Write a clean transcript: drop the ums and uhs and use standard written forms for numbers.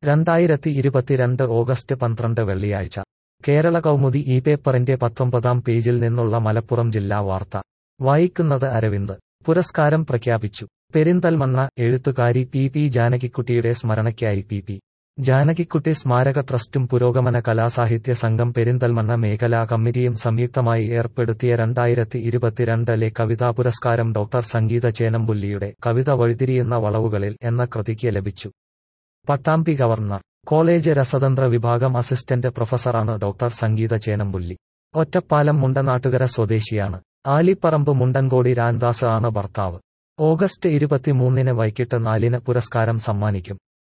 2022 August 12 വെള്ളിയാഴ്ച കേരള കൗമുദി ഈ പേപ്പറിന്റെ 19-ാം പേജിൽ നിന്നുള്ള മലപ്പുറം ജില്ലാ വാർത്ത വായിക്കുന്നത് അരവിന്ദ്. പുരസ്കാരം പ്രഖ്യാപിച്ചു. പെരിന്തൽമണ്ണ എഴുത്തുകാരി പി ജാനകിക്കുട്ടിയുടെ സ്മരണയ്ക്കായി പി ജാനകിക്കുട്ടി സ്മാരക ട്രസ്റ്റും പുരോഗമന കലാസാഹിത്യ സംഘം പെരിന്തൽമണ്ണ മേഖലാ കമ്മിറ്റിയും സംയുക്തമായി ഏർപ്പെടുത്തിയ 2022 കവിതാ പുരസ്കാരം ഡോക്ടർ സംഗീത ചേനമ്പുല്ലിയുടെ കവിത വഴിതിരിയുന്ന വളവുകളിൽ എന്ന കൃതിക്ക് ലഭിച്ചു. പട്ടാമ്പി ഗവർണർ കോളേജ് രസതന്ത്ര വിഭാഗം അസിസ്റ്റന്റ് പ്രൊഫസറാണ് ഡോക്ടർ സംഗീത ചേനമ്പുല്ലി. ഒറ്റപ്പാലം മുണ്ടനാട്ടുകര സ്വദേശിയാണ്. ആലിപ്പറമ്പ് മുണ്ടൻകോടി രാംദാസ് ആണ് ഭർത്താവ്. ഓഗസ്റ്റ് 23 വൈകിട്ട് 4 പുരസ്കാരം സമ്മാനിക്കും.